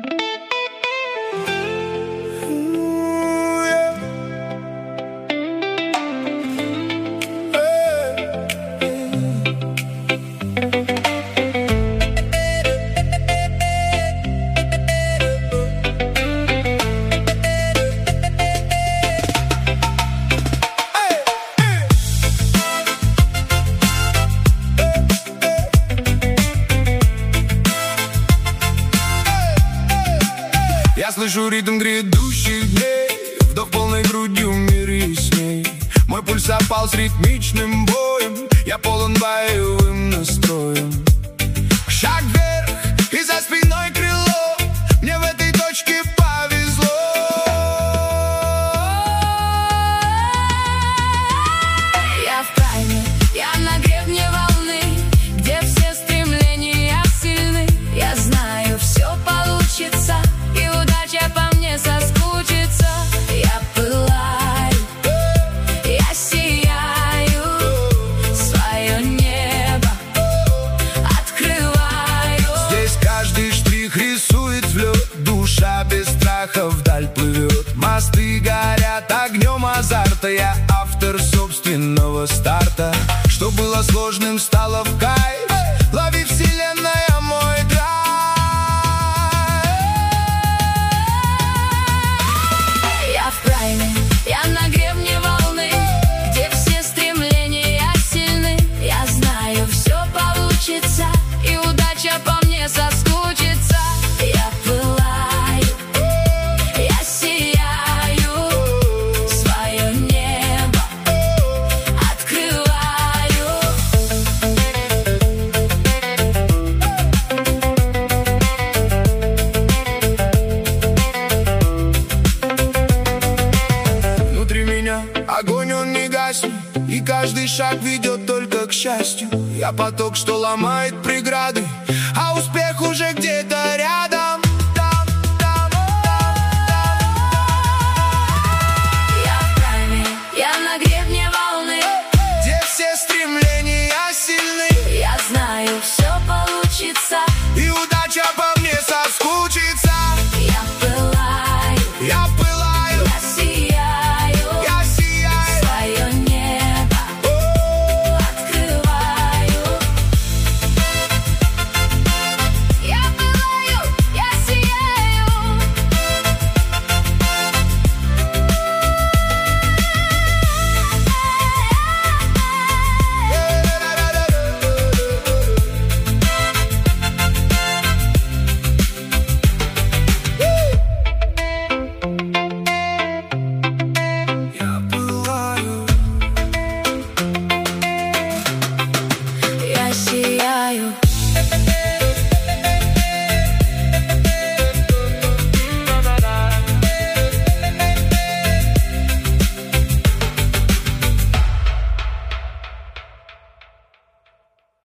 Я слышу ритм грядущих дней, вдох полной грудью в мире с ней. Мой пульс опал с ритмичным боем, я полон боевым настроем. Шаг вверх, и за спиной крыло, мне в этой точке повезло. Я в прайме, я на гребне волны, где все стремления сильны. Я знаю, все получится, и удача по мне соскучится. Я пылаю, я сияю, свое небо открываю. Здесь каждый штрих рисует взлет, душа без страха вдаль плывет. Мосты горят огнем азарта, я автор собственного старта. Что было сложным, стало в кайф, лови, вселенная, мой драйв. Я в прайме, я на гребне волны, где все стремления сильны. Я знаю, все получится, и удача по мне соскучится. Я пылаю, я сияю, свое небо открываю. Внутри меня огонь, он не гаснет, и каждый шаг ведет только к счастью. Я поток, что ломает преграды, а успех уже где-то рядом. Я в прайме, я на гребне волны, Где все стремления сильны, я знаю, все получится. и удача по мне соскучится. Я пылаю, Я пылаю, я сияю, я сияю. свое небо открываю. Я пылаю, я сияю. Я пылаю. Я сияю.